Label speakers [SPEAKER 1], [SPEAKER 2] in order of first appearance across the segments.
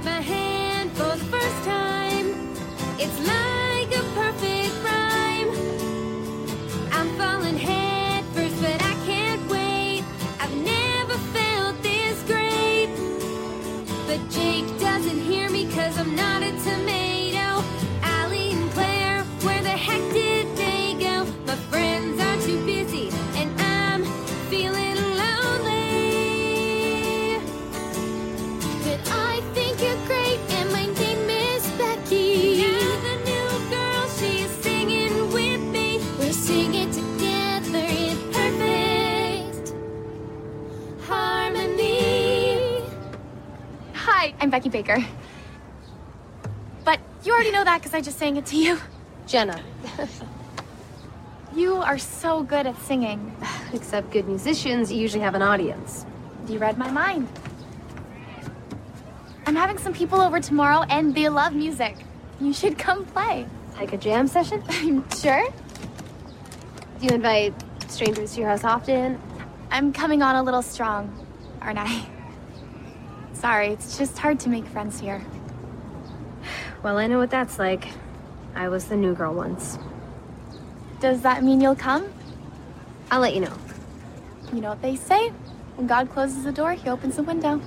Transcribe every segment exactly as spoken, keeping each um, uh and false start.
[SPEAKER 1] my hand for the first time. It's like a perfect rhyme. I'm falling head first, but I can't wait. I've never felt this great. But Jake doesn't hear me cause I'm not a tomato. Allie and Claire, where the heck did they go? My friends are too busy and I'm feeling lonely. But I think you're great and my name is Becky. Now the new girl, she's singing with me. We're singing together in perfect harmony.
[SPEAKER 2] Hi, I'm Becky Baker. But you already know that because I just sang it to you.
[SPEAKER 1] Jenna.
[SPEAKER 2] You are so good at singing.
[SPEAKER 1] Except good musicians usually have an audience.
[SPEAKER 2] You read my mind. I'm having some people over tomorrow and they love music. You should come play.
[SPEAKER 1] Like a jam session?
[SPEAKER 2] Sure.
[SPEAKER 1] Do you invite strangers to your house often?
[SPEAKER 2] I'm coming on a little strong, aren't I? Sorry, it's just hard to make friends here.
[SPEAKER 1] Well, I know what that's like. I was the new girl once.
[SPEAKER 2] Does that mean you'll come?
[SPEAKER 1] I'll let you know.
[SPEAKER 2] You know what they say? When God closes the door, he opens the window.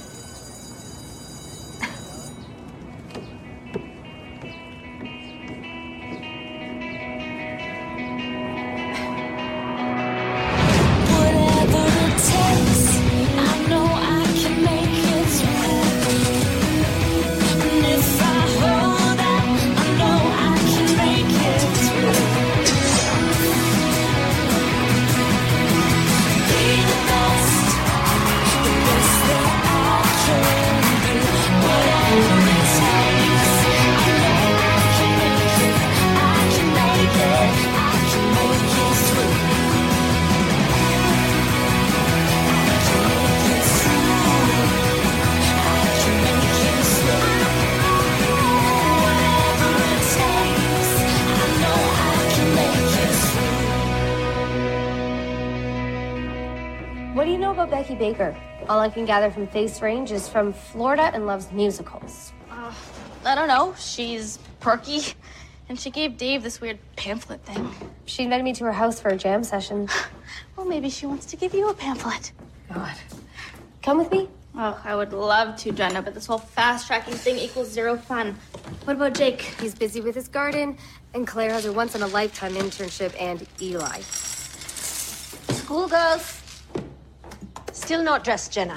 [SPEAKER 1] What do you know about Becky Baker? All I can gather from Face Range is from Florida and loves musicals.
[SPEAKER 3] Uh, I don't know. She's perky. And she gave Dave this weird pamphlet thing.
[SPEAKER 1] She invited me to her house for a jam session.
[SPEAKER 3] Well, maybe she wants to give you a pamphlet.
[SPEAKER 1] God. Come with me?
[SPEAKER 3] Oh, I would love to, Jenna, but this whole fast-tracking thing equals zero fun. What about Jake?
[SPEAKER 1] He's busy with his garden, and Claire has her once-in-a-lifetime internship and Eli.
[SPEAKER 4] Schoolgirls. Still not dressed, Jenna.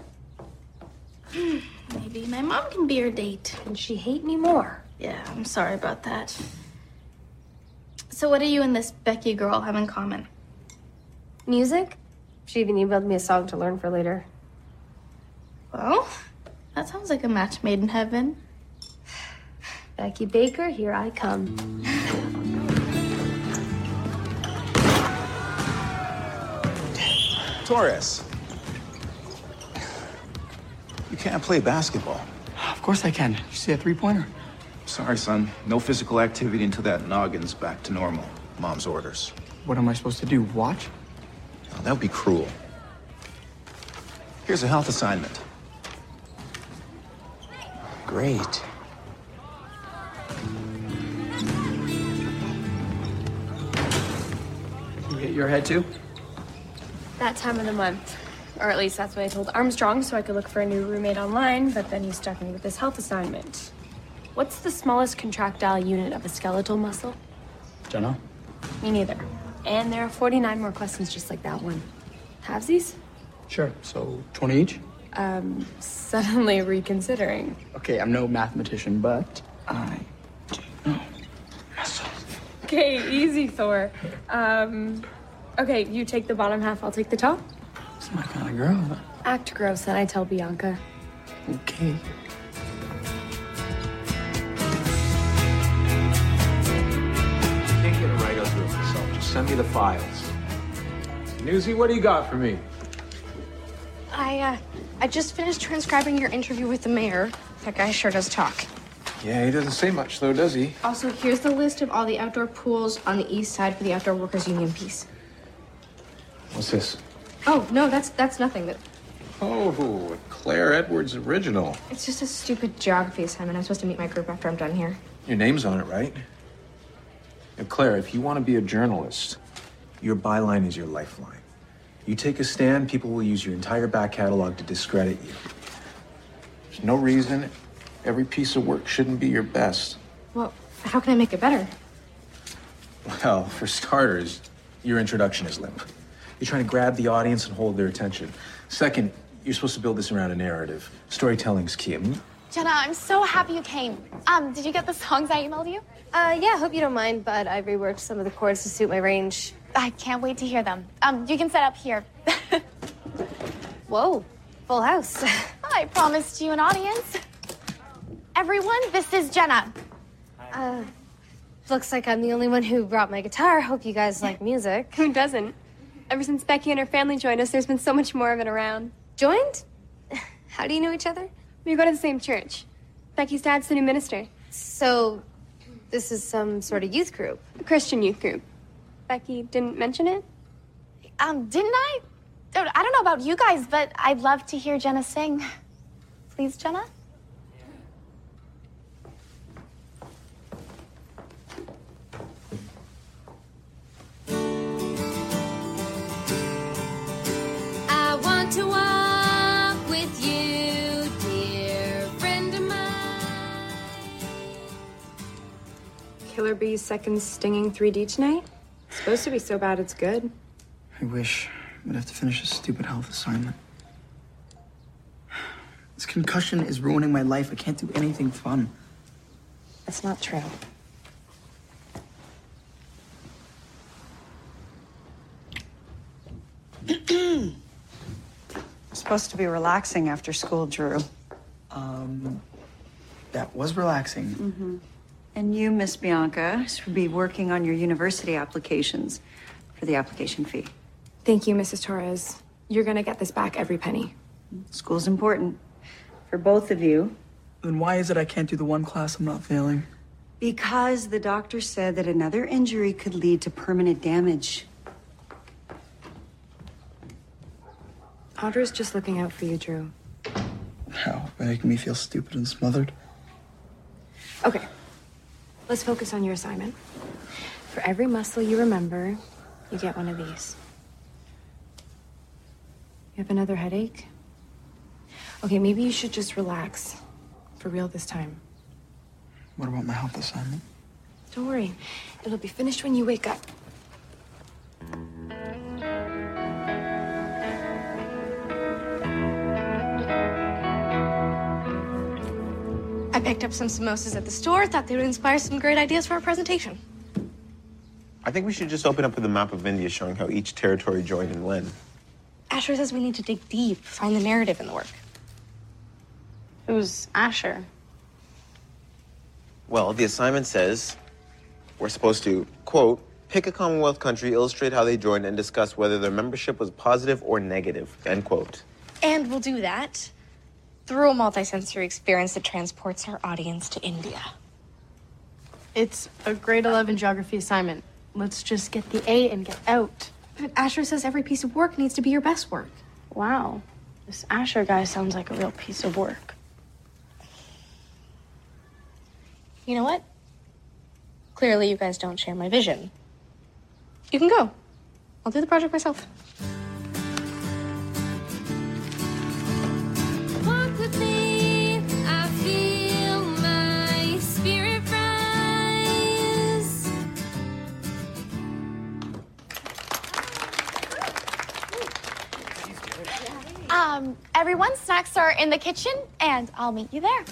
[SPEAKER 3] Maybe my mom can be your date.
[SPEAKER 1] And she hate me more.
[SPEAKER 3] Yeah, I'm sorry about that. So what do you and this Becky girl have in common?
[SPEAKER 1] Music? She even emailed me a song to learn for later.
[SPEAKER 3] Well, that sounds like a match made in heaven.
[SPEAKER 1] Becky Baker, here I come.
[SPEAKER 5] Torres. You can't play basketball.
[SPEAKER 6] Of course I can. You see a three-pointer?
[SPEAKER 5] Sorry, son. No physical activity until that noggin's back to normal. Mom's orders.
[SPEAKER 6] What am I supposed to do, watch?
[SPEAKER 5] Oh, that would be cruel. Here's a health assignment. Great.
[SPEAKER 6] You hit your head too?
[SPEAKER 7] That time of the month. Or at least that's what I told Armstrong so I could look for a new roommate online, but then he stuck me with this health assignment. What's the smallest contractile unit of a skeletal muscle?
[SPEAKER 6] Don't know.
[SPEAKER 7] Me neither. And there are forty-nine more questions just like that one. Halvesies?
[SPEAKER 6] Sure. So twenty each?
[SPEAKER 7] Um, suddenly reconsidering.
[SPEAKER 6] Okay, I'm no mathematician, but I do know muscle.
[SPEAKER 7] Okay, easy, Thor. Um, okay, you take the bottom half, I'll take the top.
[SPEAKER 6] It's my kind of girl.
[SPEAKER 7] Act gross, then I tell Bianca.
[SPEAKER 6] Okay.
[SPEAKER 8] Can't get a right out of myself. Just send me the files. Newsy, what do you got for me?
[SPEAKER 9] I, uh, I just finished transcribing your interview with the mayor. That guy sure does talk.
[SPEAKER 8] Yeah, he doesn't say much, though, does he?
[SPEAKER 9] Also, here's the list of all the outdoor pools on the east side for the Outdoor Workers Union piece.
[SPEAKER 8] What's this?
[SPEAKER 9] Oh, no, that's that's nothing. That
[SPEAKER 8] Oh, a Claire Edwards original.
[SPEAKER 9] It's just a stupid geography assignment. I'm supposed to meet my group after I'm done here.
[SPEAKER 8] Your name's on it, right? Now, Claire, if you want to be a journalist, your byline is your lifeline. You take a stand, people will use your entire back catalog to discredit you. There's no reason every piece of work shouldn't be your best.
[SPEAKER 9] Well, how can I make it better?
[SPEAKER 8] Well, for starters, your introduction is limp. You're trying to grab the audience and hold their attention. Second, you're supposed to build this around a narrative. Storytelling's key. I mean,
[SPEAKER 2] Jenna, I'm so happy you came. Um, did you get the songs I emailed you?
[SPEAKER 4] Uh, yeah, hope you don't mind, but I reworked some of the chords to suit my range.
[SPEAKER 2] I can't wait to hear them. Um, you can set up here.
[SPEAKER 4] Whoa, full house.
[SPEAKER 2] I promised you an audience. Everyone, this is Jenna.
[SPEAKER 4] Uh, looks like I'm the only one who brought my guitar. Hope you guys like music.
[SPEAKER 7] Who doesn't? Ever since Becky and her family joined us, there's been so much more of it around.
[SPEAKER 4] Joined? How do you know each other?
[SPEAKER 7] We go to the same church. Becky's dad's the new minister.
[SPEAKER 4] So, this is some sort of youth group.
[SPEAKER 7] A Christian youth group. Becky didn't mention it?
[SPEAKER 2] Um, didn't I? I don't know about you guys, but I'd love to hear Jenna sing. Please, Jenna?
[SPEAKER 1] I want to walk with you, dear friend of mine.
[SPEAKER 10] Killer Bee's second stinging three D tonight? It's supposed to be so bad it's good.
[SPEAKER 6] I wish I'd have to finish this stupid health assignment. This concussion is ruining my life. I can't do anything fun.
[SPEAKER 10] That's not true.
[SPEAKER 11] It's supposed to be relaxing after school, Drew.
[SPEAKER 6] Um, that was relaxing.
[SPEAKER 11] Mm-hmm. And you, Miss Bianca, should be working on your university applications for the application fee.
[SPEAKER 10] Thank you, Missus Torres. You're gonna get this back every penny.
[SPEAKER 11] School's important for both of you.
[SPEAKER 6] Then why is it I can't do the one class I'm not failing?
[SPEAKER 11] Because the doctor said that another injury could lead to permanent damage.
[SPEAKER 10] Audra's just looking out for you, Drew.
[SPEAKER 6] How? By making me feel stupid and smothered?
[SPEAKER 10] Okay, let's focus on your assignment. For every muscle you remember, you get one of these. You have another headache? Okay, maybe you should just relax. For real this time.
[SPEAKER 6] What about my health assignment?
[SPEAKER 10] Don't worry. It'll be finished when you wake up.
[SPEAKER 9] I picked up some samosas at the store, thought they would inspire some great ideas for our presentation.
[SPEAKER 12] I think we should just open up with a map of India showing how each territory joined and when.
[SPEAKER 9] Asher says we need to dig deep, find the narrative in the work.
[SPEAKER 3] Who's Asher?
[SPEAKER 12] Well, the assignment says we're supposed to, quote, pick a Commonwealth country, illustrate how they joined, and discuss whether their membership was positive or negative, end quote.
[SPEAKER 9] And we'll do that through a multisensory experience that transports our audience to India.
[SPEAKER 13] It's a grade eleven geography assignment. Let's just get the A and get out.
[SPEAKER 9] But Asher says every piece of work needs to be your best work.
[SPEAKER 13] Wow. This Asher guy sounds like a real piece of work.
[SPEAKER 9] You know what? Clearly you guys don't share my vision. You can go. I'll do the project myself.
[SPEAKER 1] Walk with me, I feel my spirit rise.
[SPEAKER 2] Um, everyone, snacks are in the kitchen, and I'll meet you there.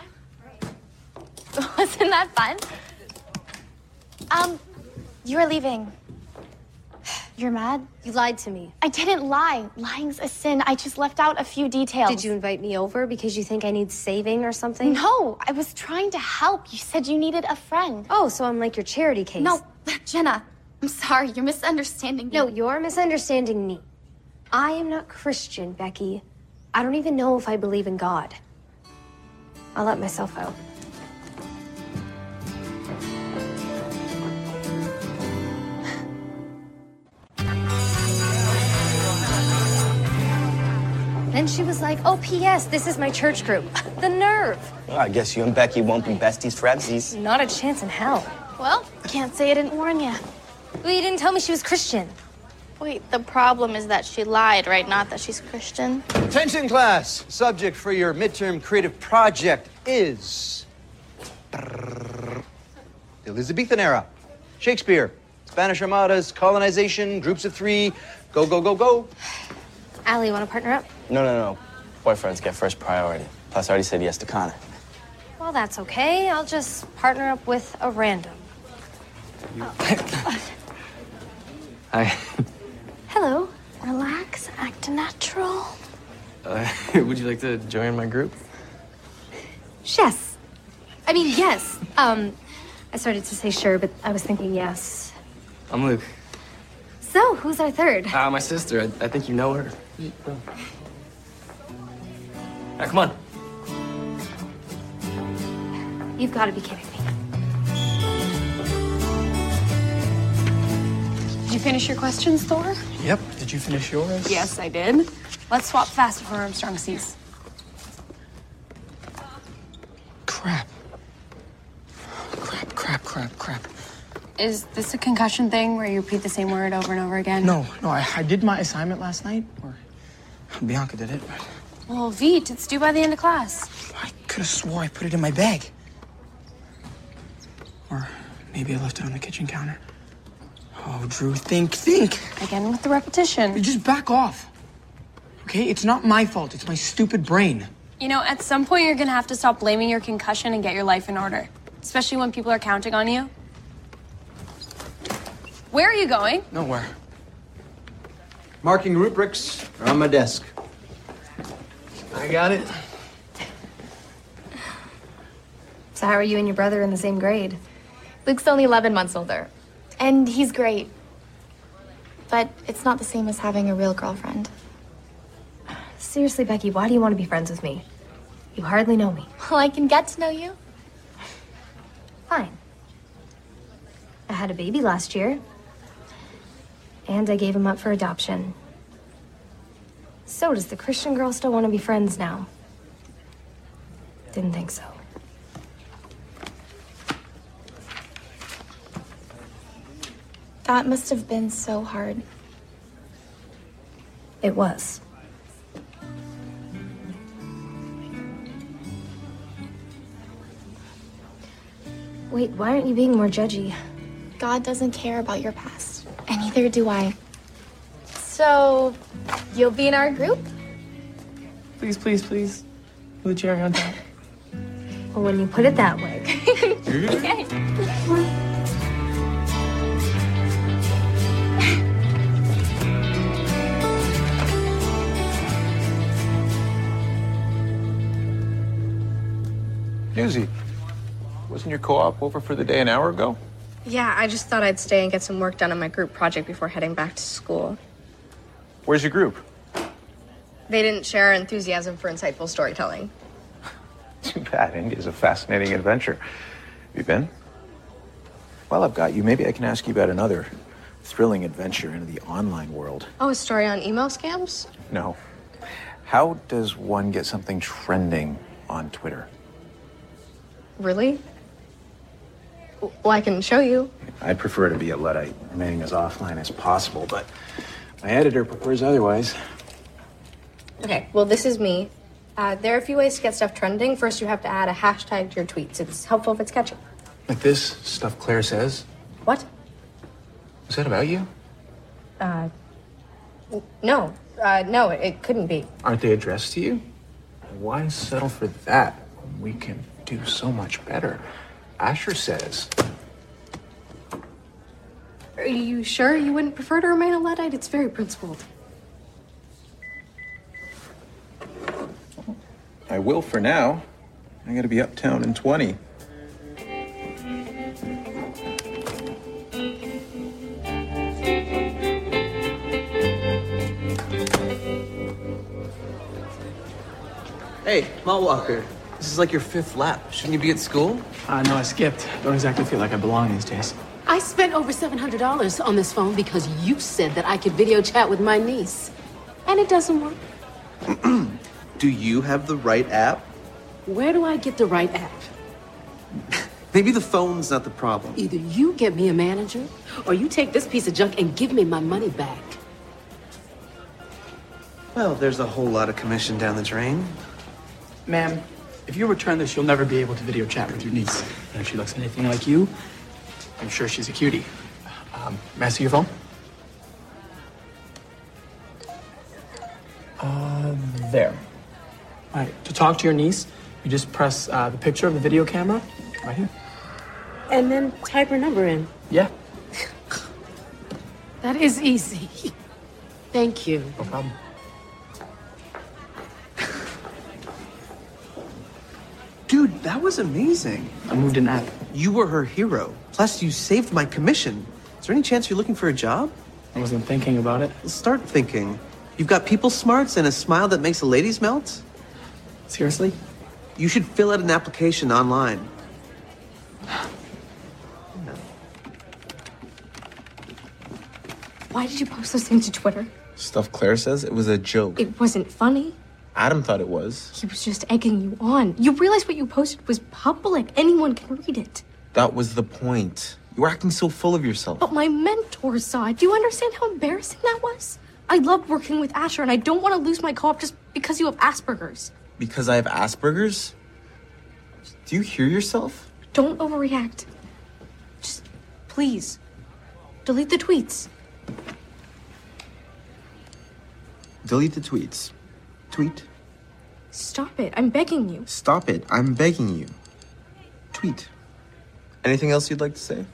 [SPEAKER 2] Wasn't that fun? Um, you're leaving. You're mad?
[SPEAKER 4] You lied to me.
[SPEAKER 2] I didn't lie. Lying's a sin. I just left out a few details.
[SPEAKER 4] Did you invite me over because you think I need saving or something?
[SPEAKER 2] No, I was trying to help. You said you needed a friend.
[SPEAKER 4] Oh, so I'm like your charity case.
[SPEAKER 2] No, Jenna, I'm sorry. You're misunderstanding me.
[SPEAKER 4] No, you're misunderstanding me. I am not Christian, Becky. I don't even know if I believe in God. I'll let myself out. Then she was like, oh, P S, this is my church group. The nerve.
[SPEAKER 14] Well, I guess you and Becky won't be besties forever.
[SPEAKER 4] Not a chance in hell.
[SPEAKER 3] Well, can't say I didn't warn you.
[SPEAKER 4] Well, you didn't tell me she was Christian.
[SPEAKER 3] Wait, the problem is that she lied, right? Not that she's Christian.
[SPEAKER 15] Attention, class. Subject for your midterm creative project is the Elizabethan era. Shakespeare, Spanish Armadas, colonization, groups of three. Go, go, go, go.
[SPEAKER 4] Allie, want to partner up?
[SPEAKER 14] No, no, no. Boyfriends get first priority. Plus, I already said yes to Connor.
[SPEAKER 4] Well, that's okay. I'll just partner up with a random.
[SPEAKER 16] Hi.
[SPEAKER 3] Hello. Relax, act natural.
[SPEAKER 16] Uh, would you like to join my group?
[SPEAKER 4] Yes. I mean, yes. Um, I started to say sure, but I was thinking yes.
[SPEAKER 16] I'm Luke.
[SPEAKER 4] So, who's our third?
[SPEAKER 16] Uh, my sister. I, I think you know her. Now, come on.
[SPEAKER 4] You've got to be kidding me.
[SPEAKER 7] Did you finish your questions, Thor?
[SPEAKER 6] Yep. Did you finish yours?
[SPEAKER 7] Yes, I did. Let's swap fast before Armstrong sees.
[SPEAKER 6] Crap. Crap, crap, crap, crap.
[SPEAKER 7] Is this a concussion thing where you repeat the same word over and over again?
[SPEAKER 6] No, no, I, I did my assignment last night. Or Bianca did it, but
[SPEAKER 7] Well, Veet, it's due by the end of class.
[SPEAKER 6] I could have swore I put it in my bag. Or maybe I left it on the kitchen counter. Oh, Drew, think, think.
[SPEAKER 7] Again with the repetition.
[SPEAKER 6] Just back off. Okay? It's not my fault. It's my stupid brain.
[SPEAKER 7] You know, at some point you're gonna have to stop blaming your concussion and get your life in order. Especially when people are counting on you. Where are you going?
[SPEAKER 6] Nowhere.
[SPEAKER 15] Marking rubrics are on my desk.
[SPEAKER 6] I got it.
[SPEAKER 4] So how are you and your brother in the same grade?
[SPEAKER 2] Luke's only eleven months older. And he's great. But it's not the same as having a real girlfriend.
[SPEAKER 4] Seriously, Becky, why do you want to be friends with me? You hardly know me.
[SPEAKER 2] Well, I can get to know you.
[SPEAKER 4] Fine. I had a baby last year. And I gave him up for adoption. So does the Christian girl still want to be friends now? Didn't think so.
[SPEAKER 2] That must have been so hard.
[SPEAKER 4] It was. Wait, why aren't you being more judgy?
[SPEAKER 2] God doesn't care about your past, and neither do I. So, you'll be in our group?
[SPEAKER 16] Please, please, please. With a cherry on top.
[SPEAKER 4] Well, when you put it that way.
[SPEAKER 2] Okay.
[SPEAKER 8] Newsy, wasn't your co-op over for the day an hour ago?
[SPEAKER 9] Yeah, I just thought I'd stay and get some work done on my group project before heading back to school.
[SPEAKER 8] Where's your group?
[SPEAKER 9] They didn't share our enthusiasm for insightful storytelling.
[SPEAKER 8] Too bad. India's a fascinating adventure. Have you been? Well, I've got you. Maybe I can ask you about another thrilling adventure into the online world.
[SPEAKER 9] Oh, a story on email scams?
[SPEAKER 8] No. How does one get something trending on Twitter?
[SPEAKER 9] Really? Well, I can show you.
[SPEAKER 8] I'd prefer to be a Luddite, remaining as offline as possible, but my editor prefers otherwise.
[SPEAKER 9] Okay, well, this is me. Uh, there are a few ways to get stuff trending. First, you have to add a hashtag to your tweets. It's helpful if it's catchy.
[SPEAKER 8] Like this stuff Claire says?
[SPEAKER 9] What?
[SPEAKER 8] Was that about you?
[SPEAKER 9] Uh, no. Uh, no, it, it couldn't be.
[SPEAKER 8] Aren't they addressed to you? Why settle for that when we can do so much better? Asher says.
[SPEAKER 9] Are you sure you wouldn't prefer to remain a Luddite? It's very principled.
[SPEAKER 8] I will for now. I gotta be uptown in twenty.
[SPEAKER 17] Hey, Malt Walker. This is like your fifth lap. Shouldn't you be at school?
[SPEAKER 6] Uh, no, I skipped. Don't exactly feel like I belong these days.
[SPEAKER 18] I spent over seven hundred dollars on this phone because you said that I could video chat with my niece. And it doesn't work.
[SPEAKER 17] Do you have the right app?
[SPEAKER 18] Where do I get the right app?
[SPEAKER 17] Maybe the phone's not the problem.
[SPEAKER 18] Either you get me a manager, or you take this piece of junk and give me my money back.
[SPEAKER 17] Well, there's a whole lot of commission down the drain.
[SPEAKER 6] Ma'am, if you return this, you'll never be able to video chat with your niece. And if she looks anything like you, I'm sure she's a cutie. Um, may I see your phone? Uh, there. All right, to talk to your niece, you just press uh, the picture of the video camera right here.
[SPEAKER 18] And then type her number in.
[SPEAKER 6] Yeah.
[SPEAKER 18] That is easy. Thank you.
[SPEAKER 6] No problem.
[SPEAKER 17] Dude, that was amazing.
[SPEAKER 6] I moved an app.
[SPEAKER 17] You were her hero. Plus, you saved my commission. Is there any chance you're looking for a job?
[SPEAKER 6] I wasn't thinking about it.
[SPEAKER 17] Start thinking. You've got people smarts and a smile that makes the ladies melt?
[SPEAKER 6] Seriously?
[SPEAKER 17] You should fill out an application online.
[SPEAKER 4] Why did you post those things to Twitter?
[SPEAKER 12] Stuff Claire says, it was a joke.
[SPEAKER 4] It wasn't funny.
[SPEAKER 12] Adam thought it was.
[SPEAKER 4] He was just egging you on. You realize what you posted was public. Anyone can read it.
[SPEAKER 12] That was the point. You were acting so full of yourself.
[SPEAKER 4] But my mentor saw it. Do you understand how embarrassing that was? I loved working with Asher, and I don't want to lose my co-op just because you have Asperger's.
[SPEAKER 12] Because I have Asperger's? Do you hear yourself?
[SPEAKER 4] Don't overreact. Just, please, delete the tweets.
[SPEAKER 12] Delete the tweets. Tweet.
[SPEAKER 4] Stop it. I'm begging you.
[SPEAKER 12] Stop it. I'm begging you. Tweet. Anything else you'd like to say?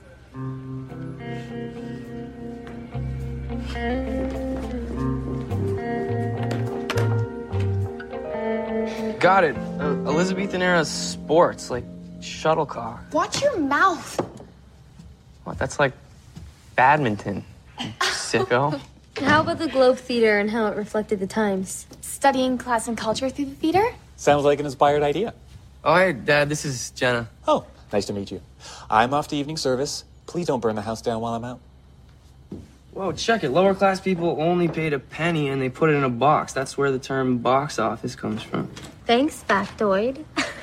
[SPEAKER 14] Got it. Uh, Elizabethan era sports, like shuttle car.
[SPEAKER 2] Watch your mouth.
[SPEAKER 14] What? That's like badminton. you Sicko.
[SPEAKER 4] How about the Globe Theater and how it reflected the times?
[SPEAKER 2] Studying class and culture through the theater?
[SPEAKER 19] Sounds like an inspired idea.
[SPEAKER 14] Oh, hey, Dad, this is Jenna.
[SPEAKER 19] Oh, nice to meet you. I'm off to evening service. Please don't burn the house down while I'm out.
[SPEAKER 14] Whoa, check it. Lower class people only paid a penny and they put it in a box. That's where the term box office comes from.
[SPEAKER 4] Thanks, factoid.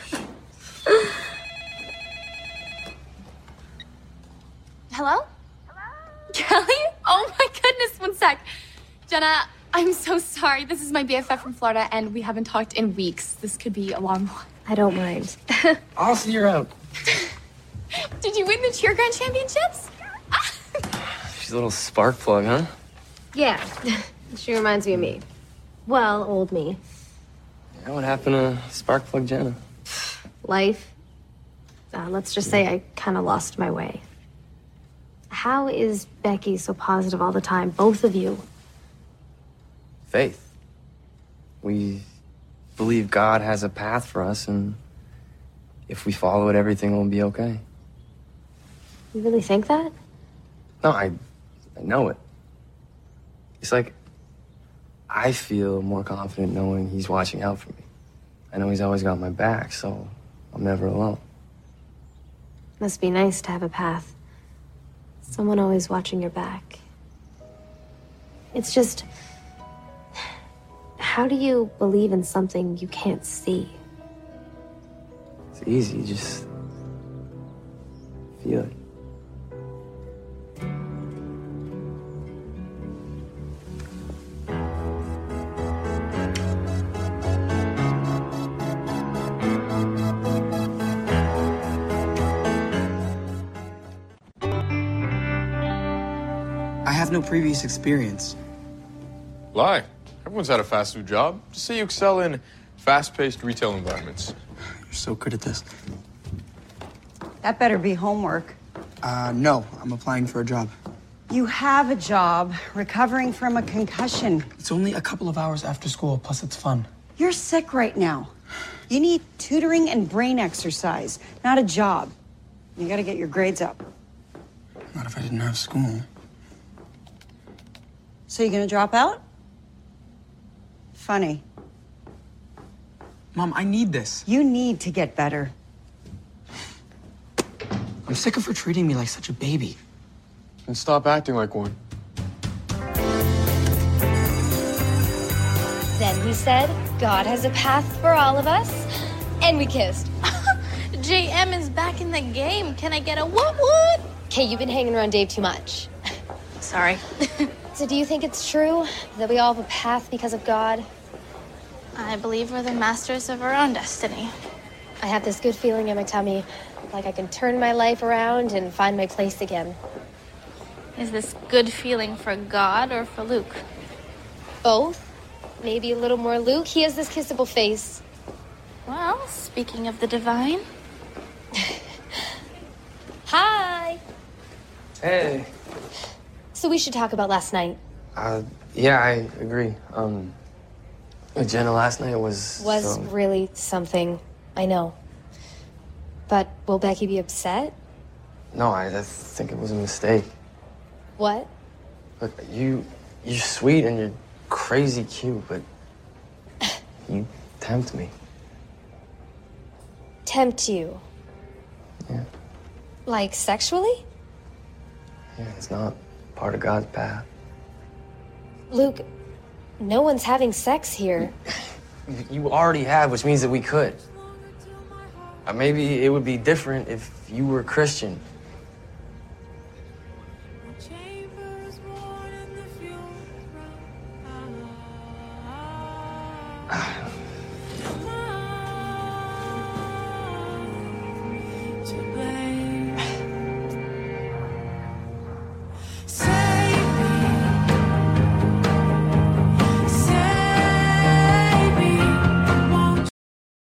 [SPEAKER 2] Hello? Hello? Kelly? Oh my goodness, one sec. Jenna, I'm so sorry. This is my B F F from Florida, and we haven't talked in weeks. This could be a long one.
[SPEAKER 4] I don't mind.
[SPEAKER 14] I'll see you out.
[SPEAKER 2] Did you win the cheer grand championships?
[SPEAKER 14] She's a little spark plug, huh?
[SPEAKER 4] Yeah, she reminds me of me. Well, old me.
[SPEAKER 14] Yeah, what happened to spark plug Jenna?
[SPEAKER 4] Life. Uh, let's just say I kind of lost my way. How is Becky so positive all the time, both of you?
[SPEAKER 14] Faith. We believe God has a path for us, and if we follow it, everything will be okay.
[SPEAKER 4] You really think that?
[SPEAKER 14] No, I, I know it. It's like I feel more confident knowing he's watching out for me. I know he's always got my back, so I'm never alone.
[SPEAKER 4] Must be nice to have a path. Someone always watching your back. It's just, how do you believe in something you can't see?
[SPEAKER 14] It's easy, just feel it.
[SPEAKER 6] I have no previous experience.
[SPEAKER 20] Lie. Everyone's had a fast food job. Just say you excel in fast-paced retail environments.
[SPEAKER 6] You're so good at this.
[SPEAKER 11] That better be homework.
[SPEAKER 6] Uh, no, I'm applying for a job.
[SPEAKER 11] You have a job, recovering from a concussion.
[SPEAKER 6] It's only a couple of hours after school, plus it's fun.
[SPEAKER 11] You're sick right now. You need tutoring and brain exercise, not a job. You gotta get your grades up.
[SPEAKER 6] Not if I didn't have school.
[SPEAKER 11] So you gonna drop out? Funny.
[SPEAKER 6] Mom, I need this.
[SPEAKER 11] You need to get better.
[SPEAKER 6] I'm sick of her treating me like such a baby.
[SPEAKER 20] And stop acting like one.
[SPEAKER 1] Then
[SPEAKER 4] we said God has a path for all of us, and we kissed.
[SPEAKER 3] J M is back in the game. Can I get a what what?
[SPEAKER 4] Okay, you've been hanging around Dave too much.
[SPEAKER 3] Sorry.
[SPEAKER 4] So do you think it's true that we all have a path because of God?
[SPEAKER 3] I believe we're the masters of our own destiny.
[SPEAKER 4] I have this good feeling in my tummy, like I can turn my life around and find my place again.
[SPEAKER 3] Is this good feeling for God or for Luke?
[SPEAKER 4] Both. Maybe a little more Luke. He has this kissable face.
[SPEAKER 3] Well, speaking of the divine.
[SPEAKER 4] Hi.
[SPEAKER 14] Hey.
[SPEAKER 4] So we should talk about last night.
[SPEAKER 14] Uh, yeah, I agree. Um, Jenna, last night was...
[SPEAKER 4] Was
[SPEAKER 14] so...
[SPEAKER 4] really something, I know. But will Becky be upset?
[SPEAKER 14] No, I, I think it was a mistake.
[SPEAKER 4] What?
[SPEAKER 14] Look, you, you're sweet and you're crazy cute, but you tempt me.
[SPEAKER 4] Tempt you?
[SPEAKER 14] Yeah.
[SPEAKER 4] Like sexually?
[SPEAKER 14] Yeah, it's not part of God's path.
[SPEAKER 4] Luke, no one's having sex here.
[SPEAKER 14] You already have, which means that we could. Uh, maybe it would be different if you were Christian.
[SPEAKER 1] To